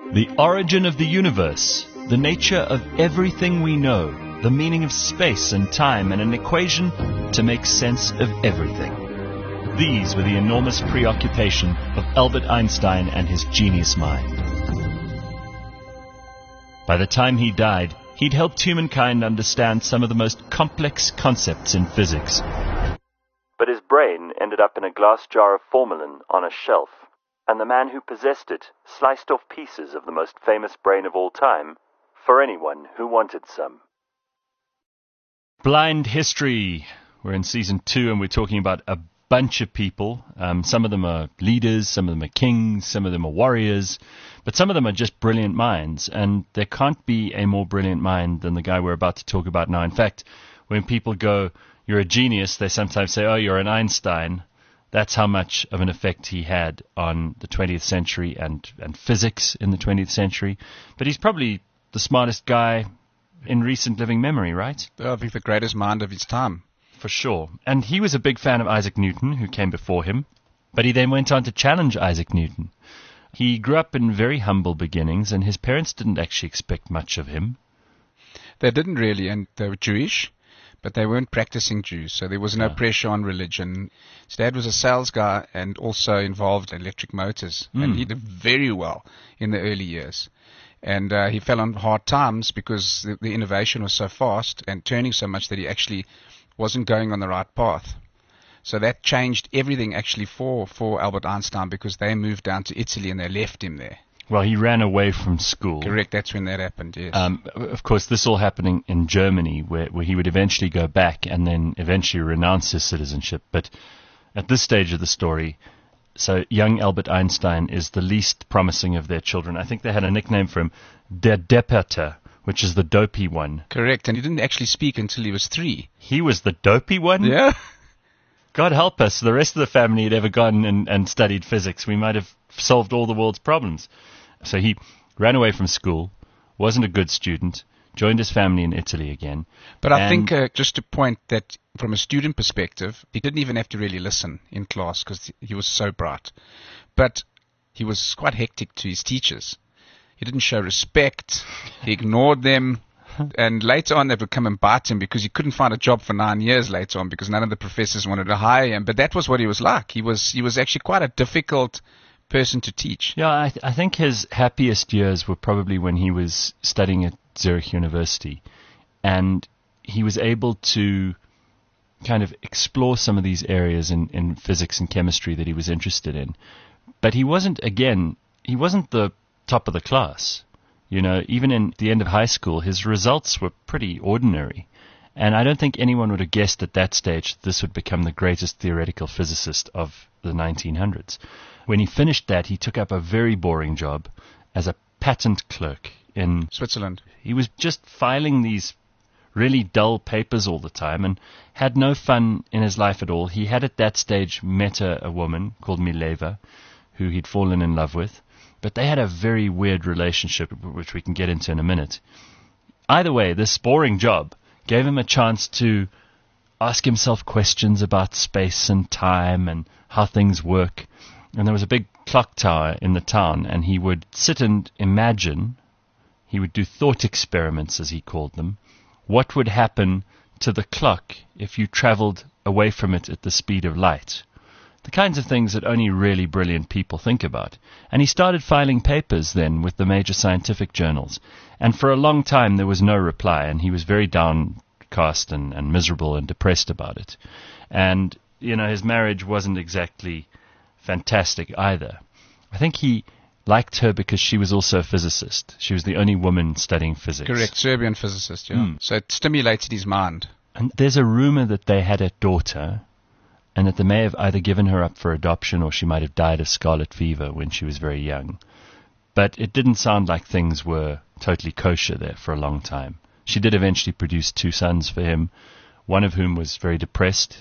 The origin of the universe, the nature of everything we know, the meaning of space and time, and an equation to make sense of everything. These were the enormous preoccupation of Albert Einstein and his genius mind. By the time he died, he'd helped humankind understand some of the most complex concepts in physics. But his brain ended up in a glass jar of formalin on a shelf, and the man who possessed it sliced off pieces of the most famous brain of all time for anyone who wanted some. Blind History. We're in season 2 and we're talking about a bunch of people. Some of them are leaders, some of them are kings, some of them are warriors, but some of them are just brilliant minds, and there can't be a more brilliant mind than the guy we're about to talk about now. In fact, when people go, "You're a genius," they sometimes say, "Oh, you're an Einstein." That's how much of an effect he had on the 20th century and physics in the 20th century. But he's probably the smartest guy in recent living memory, right? I think the greatest mind of his time. For sure. And he was a big fan of Isaac Newton, who came before him. But he then went on to challenge Isaac Newton. He grew up in very humble beginnings, and his parents didn't actually expect much of him. They didn't really, and they were Jewish, but they weren't practicing Jews, so there was no pressure on religion. His dad was a sales guy and also involved in electric motors, and he did very well in the early years. And he fell on hard times because the innovation was so fast and turning so much that he actually wasn't going on the right path. So that changed everything actually for Albert Einstein, because they moved down to Italy and they left him there. Well, he ran away from school. Correct, that's when that happened, yes. Of course, this all happening in Germany, where he would eventually go back and then eventually renounce his citizenship. But at this stage of the story, so young Albert Einstein is the least promising of their children. I think they had a nickname for him, Der Depperter, which is the dopey one. Correct, and he didn't actually speak until he was 3. He was the dopey one? Yeah. God help us, the rest of the family had ever gone and studied physics. We might have solved all the world's problems. So he ran away from school, wasn't a good student, joined his family in Italy again. But I think, just to point that from a student perspective, he didn't even have to really listen in class because he was so bright. But he was quite hectic to his teachers. He didn't show respect. He ignored them. And later on, they would come and bite him because he couldn't find a job for 9 years later on because none of the professors wanted to hire him. But that was what he was like. He was actually quite a difficult person to teach. Yeah, I think his happiest years were probably when he was studying at Zurich University, and he was able to kind of explore some of these areas in physics and chemistry that he was interested in. But he wasn't the top of the class. You know, even in the end of high school, his results were pretty ordinary. And I don't think anyone would have guessed at that stage that this would become the greatest theoretical physicist of the 1900s. When he finished that, he took up a very boring job as a patent clerk in Switzerland. He was just filing these really dull papers all the time and had no fun in his life at all. He had at that stage met a woman called Mileva, who he'd fallen in love with, but they had a very weird relationship, which we can get into in a minute. Either way, this boring job gave him a chance to ask himself questions about space and time and how things work. And there was a big clock tower in the town, and he would sit and imagine, he would do thought experiments, as he called them, what would happen to the clock if you traveled away from it at the speed of light. The kinds of things that only really brilliant people think about. And he started filing papers then with the major scientific journals. And for a long time there was no reply, and he was very downcast and miserable and depressed about it. And, you know, his marriage wasn't exactly fantastic either. I think he liked her because she was also a physicist. She was the only woman studying physics. Correct, Serbian physicist, yeah. So it stimulated his mind. And there's a rumor that they had a daughter, and that they may have either given her up for adoption or she might have died of scarlet fever when she was very young. But it didn't sound like things were totally kosher there for a long time. She did eventually produce 2 sons for him, one of whom was very depressed,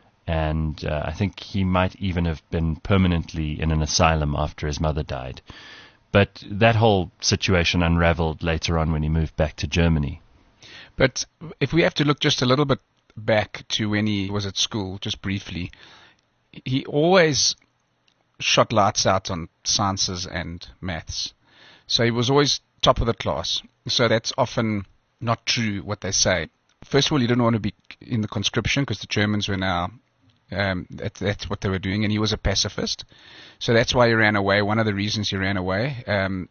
and I think he might even have been permanently in an asylum after his mother died. But that whole situation unraveled later on when he moved back to Germany. But if we have to look just a little bit back to when he was at school, just briefly, he always shot lights out on sciences and maths. So he was always top of the class. So that's often not true what they say. First of all, he didn't want to be in the conscription because the Germans were now, that's what they were doing, and he was a pacifist. So that's why he ran away. One of the reasons he ran away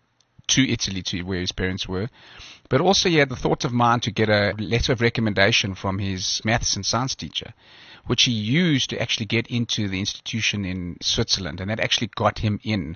to Italy, to where his parents were. But also he had the thought of mind to get a letter of recommendation from his maths and science teacher, which he used to actually get into the institution in Switzerland, and that actually got him in.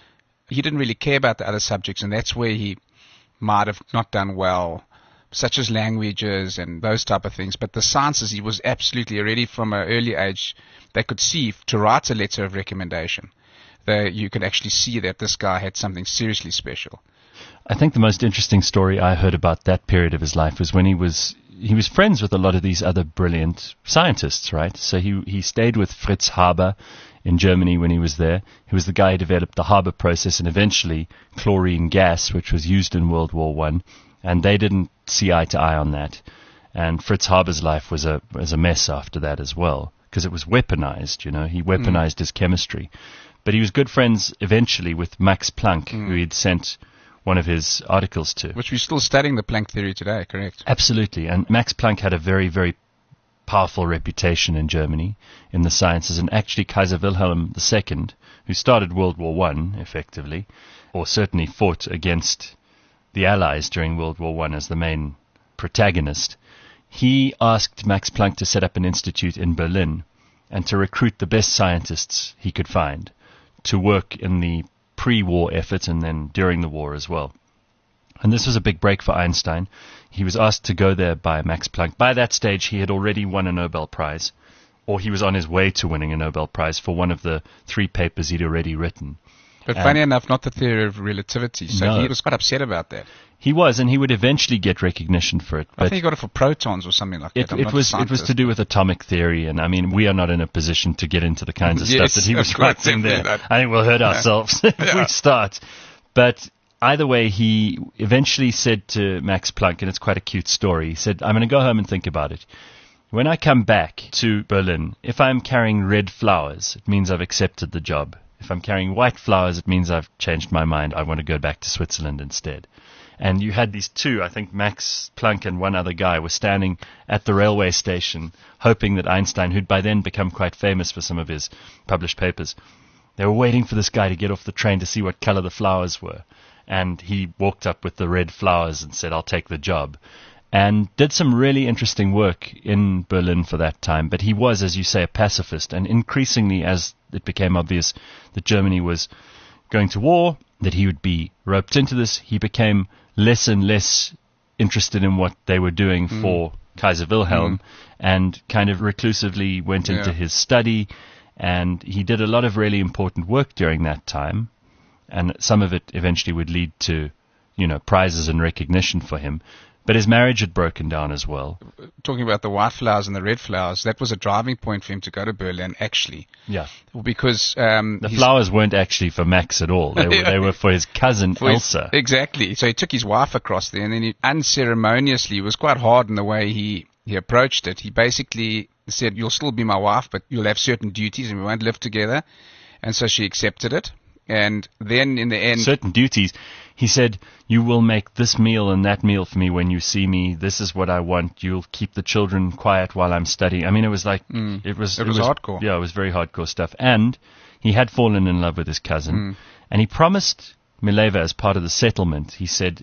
He didn't really care about the other subjects, and that's where he might have not done well, such as languages and those type of things. But the sciences, he was absolutely already from an early age, they could see to write a letter of recommendation. You could actually see that this guy had something seriously special. I think the most interesting story I heard about that period of his life was when he was friends with a lot of these other brilliant scientists, right? So he stayed with Fritz Haber in Germany when he was there. He was the guy who developed the Haber process and eventually chlorine gas, which was used in World War I. And they didn't see eye to eye on that. And Fritz Haber's life was a mess after that as well, because it was weaponized, He weaponized his chemistry. But he was good friends eventually with Max Planck, who he'd sent one of his articles to. Which we're still studying the Planck theory today, correct? Absolutely. And Max Planck had a very, very powerful reputation in Germany in the sciences. And actually Kaiser Wilhelm II, who started World War I, effectively, or certainly fought against the Allies during World War I as the main protagonist, he asked Max Planck to set up an institute in Berlin and to recruit the best scientists he could find to work in the pre-war effort and then during the war as well. And this was a big break for Einstein. He was asked to go there by Max Planck. By that stage, he had already won a Nobel Prize, or he was on his way to winning a Nobel Prize for one of the 3 papers he'd already written. But funny enough, not the theory of relativity. So no. He was quite upset about that. He was, and he would eventually get recognition for it. I think he got it for protons or something like that. It was to do with atomic theory, and I mean, we are not in a position to get into the kinds of stuff that he was writing there. Not. I think we'll hurt ourselves if we start. But either way, he eventually said to Max Planck, and it's quite a cute story, he said, I'm going to go home and think about it. When I come back to Berlin, if I'm carrying red flowers, it means I've accepted the job. If I'm carrying white flowers, it means I've changed my mind. I want to go back to Switzerland instead. And you had these two, I think Max Planck and one other guy were standing at the railway station hoping that Einstein, who'd by then become quite famous for some of his published papers, they were waiting for this guy to get off the train to see what color the flowers were. And he walked up with the red flowers and said, I'll take the job. And did some really interesting work in Berlin for that time. But he was, as you say, a pacifist. And increasingly, as it became obvious that Germany was going to war, that he would be roped into this, he became less and less interested in what they were doing for Kaiser Wilhelm and kind of reclusively went into his study. And he did a lot of really important work during that time. And some of it eventually would lead to, prizes and recognition for him. But his marriage had broken down as well. Talking about the white flowers and the red flowers, that was a driving point for him to go to Berlin, actually. Yeah. Because the flowers weren't actually for Max at all. They were for his cousin, Elsa. Exactly. So he took his wife across there, and then he unceremoniously, it was quite hard in the way he approached it. He basically said, you'll still be my wife, but you'll have certain duties, and we won't live together. And so she accepted it. And then in the end... Certain duties. He said, you will make this meal and that meal for me when you see me. This is what I want. You'll keep the children quiet while I'm studying. I mean, it was like... It was hardcore. Yeah, it was very hardcore stuff. And he had fallen in love with his cousin. And he promised Mileva as part of the settlement, he said,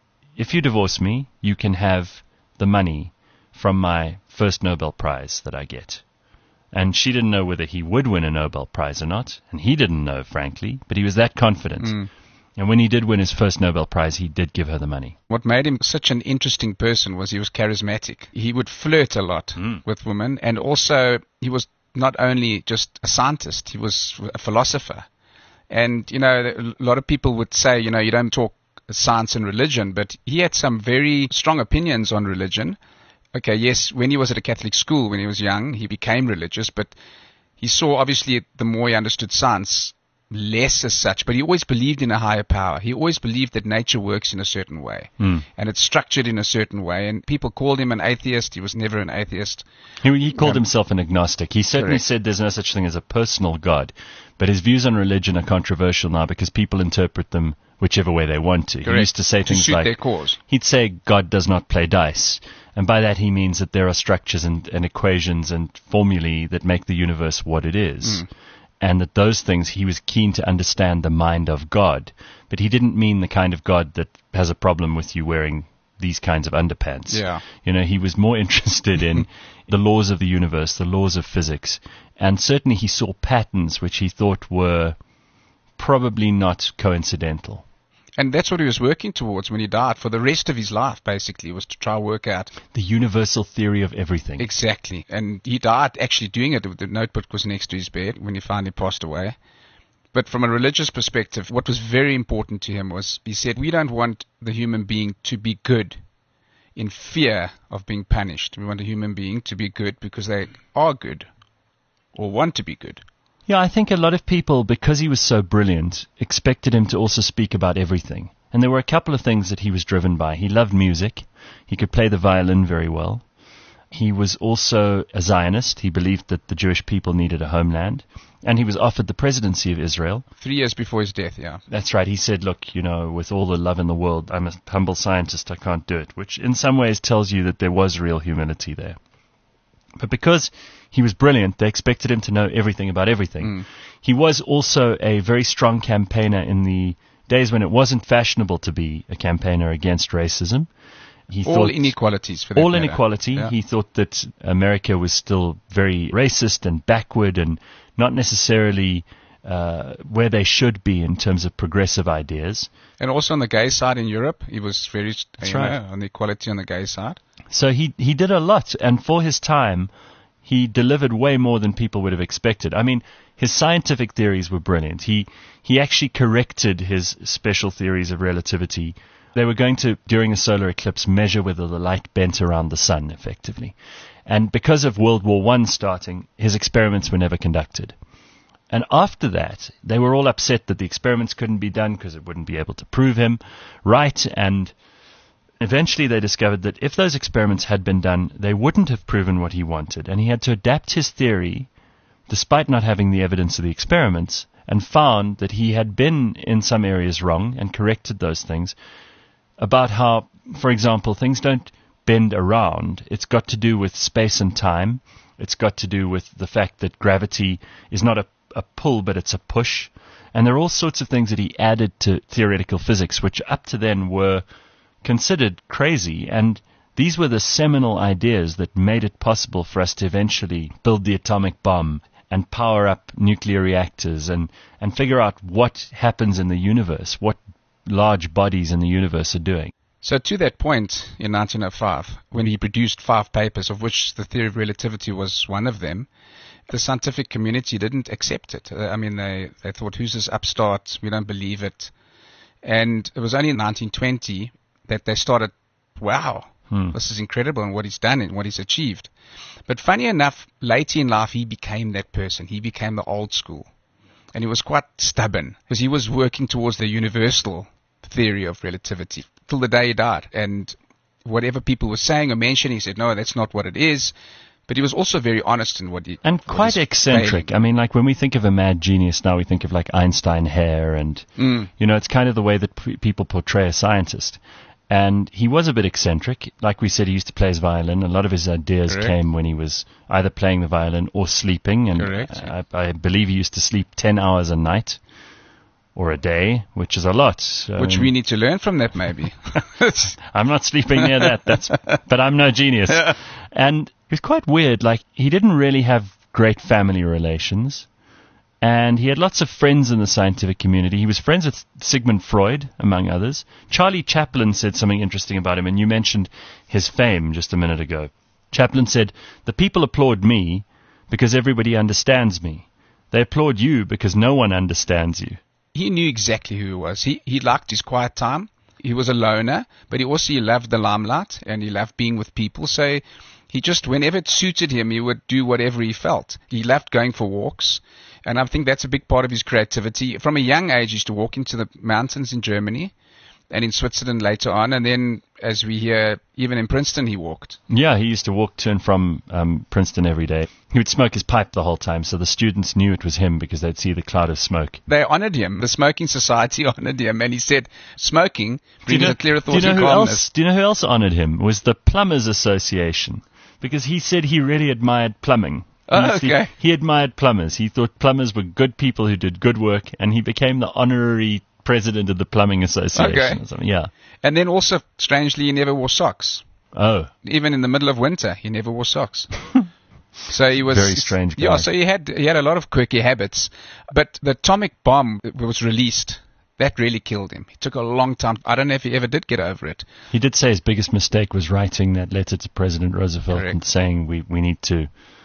if you divorce me, you can have the money from my first Nobel Prize that I get. And she didn't know whether he would win a Nobel Prize or not. And he didn't know, frankly, but he was that confident. And when he did win his first Nobel Prize, he did give her the money. What made him such an interesting person was he was charismatic. He would flirt a lot with women. And also, he was not only just a scientist, he was a philosopher. And, a lot of people would say, you don't talk science and religion, but he had some very strong opinions on religion. Okay, yes, when he was at a Catholic school, when he was young, he became religious, but he saw, obviously, the more he understood science, less as such, but he always believed in a higher power. He always believed that nature works in a certain way, and it's structured in a certain way, and people called him an atheist. He was never an atheist. He called himself an agnostic. He certainly said there's no such thing as a personal God, but his views on religion are controversial now because people interpret them whichever way they want to. Correct. He used to say things suit like, their cause. He'd say God does not play dice. And by that he means that there are structures and equations and formulae that make the universe what it is. And that those things, he was keen to understand the mind of God. But he didn't mean the kind of God that has a problem with you wearing these kinds of underpants. Yeah. You know, he was more interested in the laws of the universe, the laws of physics. And certainly he saw patterns which he thought were probably not coincidental. And that's what he was working towards when he died. For the rest of his life, basically, was to try to work out the universal theory of everything. Exactly. And he died actually doing it. The notebook was next to his bed when he finally passed away. But from a religious perspective, what was very important to him was, he said, we don't want the human being to be good in fear of being punished. We want a human being to be good because they are good or want to be good. Yeah, I think a lot of people, because he was so brilliant, expected him to also speak about everything. And there were a couple of things that he was driven by. He loved music. He could play the violin very well. He was also a Zionist. He believed that the Jewish people needed a homeland. And he was offered the presidency of Israel. 3 years before his death, yeah. That's right. He said, look, you know, with all the love in the world, I'm a humble scientist, I can't do it. Which in some ways tells you that there was real humility there. But because he was brilliant, they expected him to know everything about everything. He was also a very strong campaigner in the days when it wasn't fashionable to be a campaigner against racism. He all thought inequalities for that all matter. inequality. Yeah. He thought that America was still very racist and backward and not necessarily where they should be in terms of progressive ideas. And also on the gay side in Europe, he was very That's right. on the equality on the gay side. So he did a lot, and for his time, he delivered way more than people would have expected. I mean, his scientific theories were brilliant. He actually corrected his special theories of relativity. They were going to, during a solar eclipse, measure whether the light bent around the sun, effectively. And because of World War I starting, his experiments were never conducted. And after that, they were all upset that the experiments couldn't be done because it wouldn't be able to prove him right. And eventually they discovered that if those experiments had been done, they wouldn't have proven what he wanted. And he had to adapt his theory, despite not having the evidence of the experiments, and found that he had been in some areas wrong and corrected those things about how, for example, things don't bend around. It's got to do with space and time. It's got to do with the fact that gravity is not a pull, but it's a push. And there are all sorts of things that he added to theoretical physics, which up to then were considered crazy. And these were the seminal ideas that made it possible for us to eventually build the atomic bomb and power up nuclear reactors and figure out what happens in the universe, what large bodies in the universe are doing. So to that point, in 1905, when he produced 5 papers, of which the theory of relativity was one of them, the scientific community didn't accept it. I mean, they thought, who's this upstart? We don't believe it. And it was only in 1920 that they started, wow, this is incredible and what he's done and what he's achieved. But funny enough, later in life, he became that person. He became the old school. And he was quite stubborn because he was working towards the universal theory of relativity till the day he died. And whatever people were saying or mentioning, he said, no, that's not what it is. But he was also very honest in what he... And quite eccentric. Failing. I mean, like when we think of a mad genius now, we think of like Einstein hair and, you know, it's kind of the way that people portray a scientist. And he was a bit eccentric. Like we said, he used to play his violin. A lot of his ideas Correct. came when he was either playing the violin or sleeping. And Correct. I believe he used to sleep 10 hours a night or a day, which is a lot. Which we need to learn from that, maybe. I'm not sleeping near that. But I'm no genius. And it was quite weird. Like, he didn't really have great family relations. And he had lots of friends in the scientific community. He was friends with Sigmund Freud, among others. Charlie Chaplin said something interesting about him, and you mentioned his fame just a minute ago. Chaplin said, "The people applaud me because everybody understands me. They applaud you because no one understands you." He knew exactly who he was. He liked his quiet time. He was a loner, but he also loved the limelight, and he loved being with people. So he just, whenever it suited him, he would do whatever he felt. He loved going for walks. And I think that's a big part of his creativity. From a young age, he used to walk into the mountains in Germany and in Switzerland later on. And then, as we hear, even in Princeton he walked. Yeah, he used to walk to and from Princeton every day. He would smoke his pipe the whole time, so the students knew it was him because they'd see the cloud of smoke. They honored him. The Smoking Society honored him, and he said, smoking brings a clearer thought and calmness. Do you know who else honored him? It was the Plumbers Association, because he said he really admired plumbing. Oh, okay. He admired plumbers. He thought plumbers were good people who did good work, and he became the honorary president of the Plumbing Association. Okay. Or something. Yeah. And then also, strangely, he never wore socks. Oh. Even in the middle of winter, he never wore socks. So he was very strange guy. Yeah, so he had a lot of quirky habits. But the atomic bomb was released. That really killed him. It took a long time. I don't know if he ever did get over it. He did say his biggest mistake was writing that letter to President Roosevelt. Correct. And saying we need to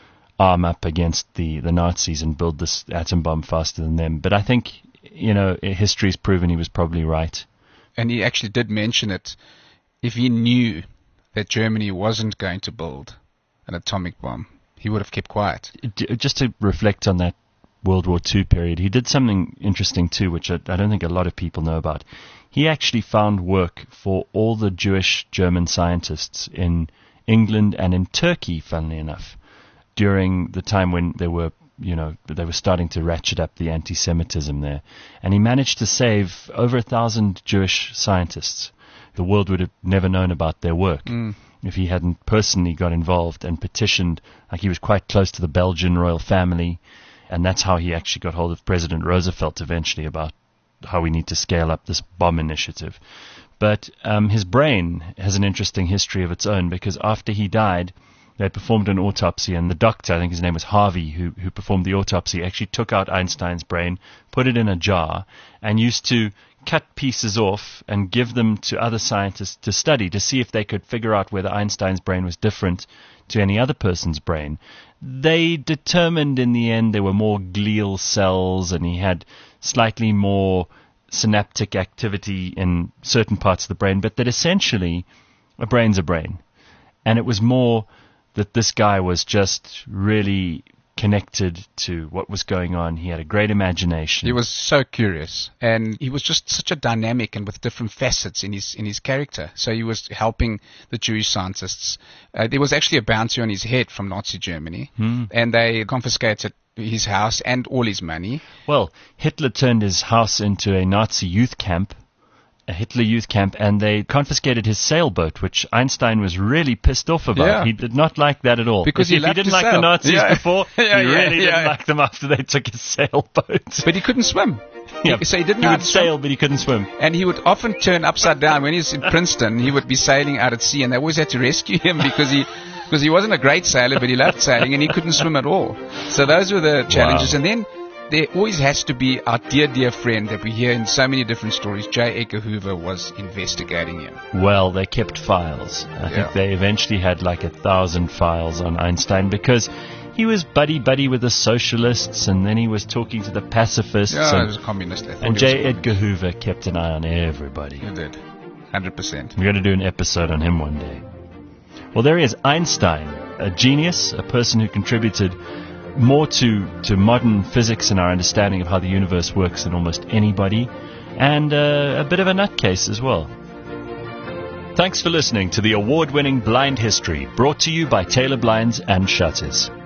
arm up against the Nazis and build this atom bomb faster than them. But I think, history's proven he was probably right. And he actually did mention it. If he knew that Germany wasn't going to build an atomic bomb, he would have kept quiet. Just to reflect on that World War II period, he did something interesting too, which I don't think a lot of people know about. He actually found work for all the Jewish German scientists in England and in Turkey, funnily enough, during the time when they were starting to ratchet up the anti-Semitism there. And he managed to save over 1,000 Jewish scientists. The world would have never known about their work if he hadn't personally got involved and petitioned. Like, he was quite close to the Belgian royal family, and that's how he actually got hold of President Roosevelt eventually about how we need to scale up this bomb initiative. But his brain has an interesting history of its own, because after he died, they performed an autopsy, and the doctor, I think his name was Harvey, who performed the autopsy, actually took out Einstein's brain, put it in a jar, and used to cut pieces off and give them to other scientists to study, to see if they could figure out whether Einstein's brain was different to any other person's brain. They determined in the end there were more glial cells, and he had slightly more synaptic activity in certain parts of the brain, but that essentially a brain's a brain. And it was more that this guy was just really connected to what was going on. He had a great imagination. He was so curious, and he was just such a dynamic and with different facets in his character. So he was helping the Jewish scientists. There was actually a bounty on his head from Nazi Germany, and they confiscated his house and all his money. Well, Hitler turned his house into a Nazi youth camp, a Hitler youth camp, and they confiscated his sailboat, which Einstein was really pissed off about. Yeah. He did not like that at all. Because he didn't like the Nazis before, he really didn't like them after they took his sailboat. But he couldn't swim. Yeah. So he didn't He would sail, but he couldn't swim. And he would often turn upside down. When he was in Princeton, he would be sailing out at sea, and they always had to rescue him because he wasn't a great sailor, but he loved sailing, and he couldn't swim at all. So those were the challenges. Wow. And then there always has to be our dear friend that we hear in so many different stories. J. Edgar Hoover was investigating him. Well, they kept files. I think they eventually had like 1,000 files on Einstein, because he was buddy with the socialists, and then he was talking to the pacifists. Yeah, he was a communist. And J. Edgar Hoover kept an eye on everybody. He did. 100%. We're going to do an episode on him one day. Well, there he is, Einstein, a genius, a person who contributed more to modern physics and our understanding of how the universe works than almost anybody, and a bit of a nutcase as well. Thanks for listening to the award-winning Blind History, brought to you by Taylor Blinds and Shutters.